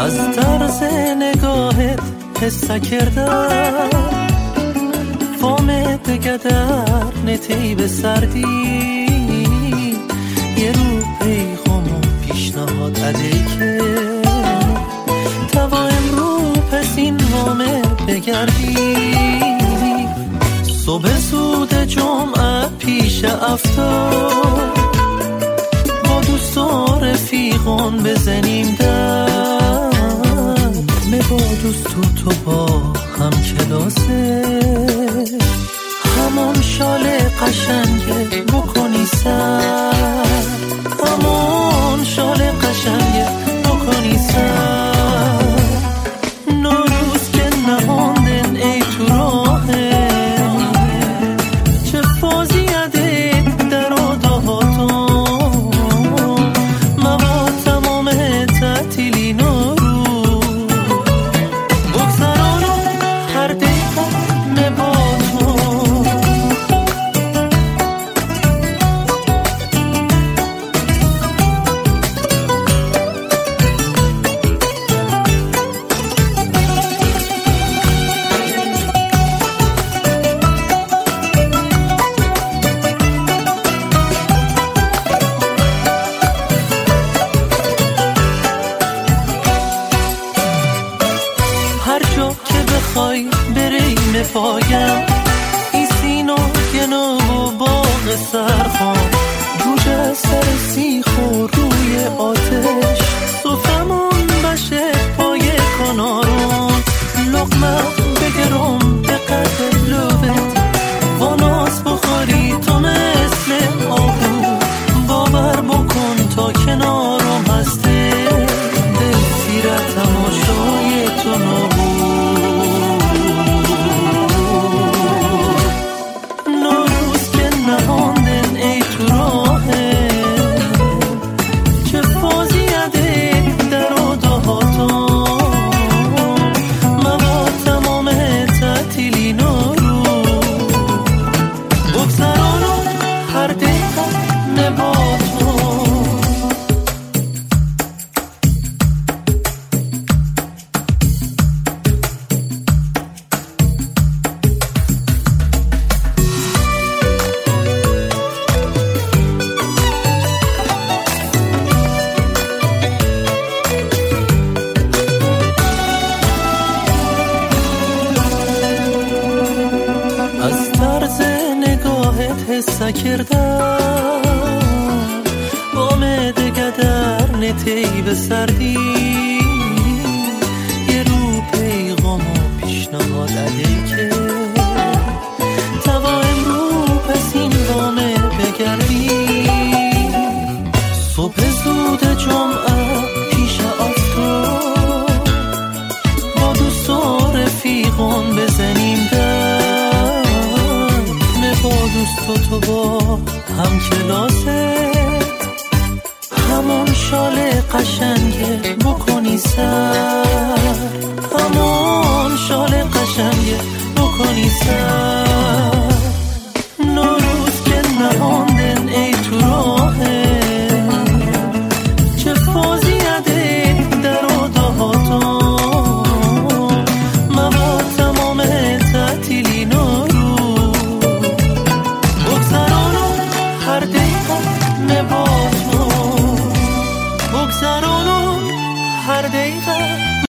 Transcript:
از طرز نگاهت حس کردم فامت گدر نتی به سردی یه رو پیغام و پیشنهاد عده که توا امرو پس این وامه بگردی صبح زود جمعه پیش افتاد با دوست و رفیقان بزنیم در با دوست و تو با هم کلاسه همون شال قشنگه بکنی سر همون شال قشنگه بکنی سر نوروز که نهاندن ای تو راهه چه فازیده در آدهاتون موا تمام تعطیلی نورو بریم پایم این سینا گنو و باغ سرخان گوشه سر سیخ و روی آتش صفمون بشه پای کنارون لقمه بگرم به قدر لبت واناس بخوری تو مثل آهو باور بکن تا کنارم هسته دل سیرت تماشای تو نبود حس کردم بام دگدر نتی به سردی یه رو پیغام و پیشنهاد عده که توا امرو پس این وامه بگردی صبح زود جمعه پیش افتاد با دوست و رفیقان بزنیم در با دوست و تو با هم کلاسه همون شال قشنگه بکنی سر همون شال قشنگه بکنی سر نوروز که نهاندن ای تو راهه چه فازیده در آدهاتون موا تمام تعطیلی نورو هر دقیقه